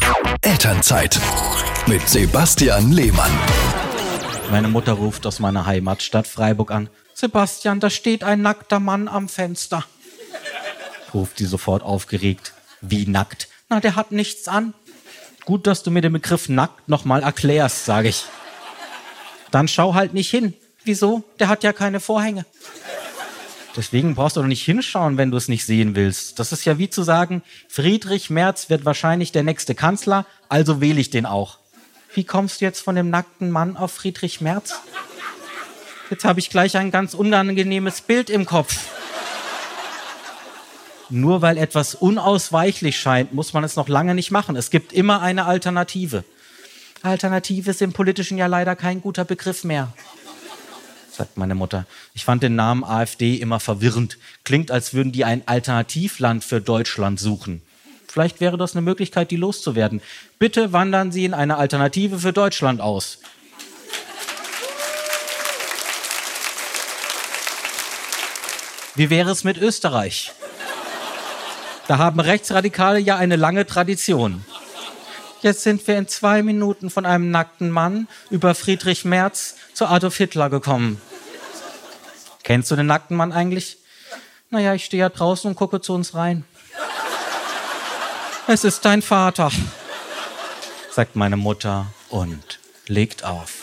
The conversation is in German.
Elternzeit mit Sebastian Lehmann. Meine Mutter ruft aus meiner Heimatstadt Freiburg an. Sebastian, da steht ein nackter Mann am Fenster. Ruft sie sofort aufgeregt. Wie nackt? Na, der hat nichts an. Gut, dass du mir den Begriff nackt nochmal erklärst, sage ich. Dann schau halt nicht hin. Wieso? Der hat ja keine Vorhänge. Deswegen brauchst du doch nicht hinschauen, wenn du es nicht sehen willst. Das ist ja wie zu sagen, Friedrich Merz wird wahrscheinlich der nächste Kanzler, also wähle ich den auch. Wie kommst du jetzt von dem nackten Mann auf Friedrich Merz? Jetzt habe ich gleich ein ganz unangenehmes Bild im Kopf. Nur weil etwas unausweichlich scheint, muss man es noch lange nicht machen. Es gibt immer eine Alternative. Alternative ist im Politischen ja leider kein guter Begriff mehr, sagt meine Mutter. Ich fand den Namen AfD immer verwirrend. Klingt, als würden die ein Alternativland für Deutschland suchen. Vielleicht wäre das eine Möglichkeit, die loszuwerden. Bitte wandern Sie in eine Alternative für Deutschland aus. Wie wäre es mit Österreich? Da haben Rechtsradikale ja eine lange Tradition. Jetzt sind wir in 2 Minuten von einem nackten Mann über Friedrich Merz zu Adolf Hitler gekommen. Kennst du den nackten Mann eigentlich? Naja, ich stehe ja draußen und gucke zu uns rein. Es ist dein Vater, sagt meine Mutter und legt auf.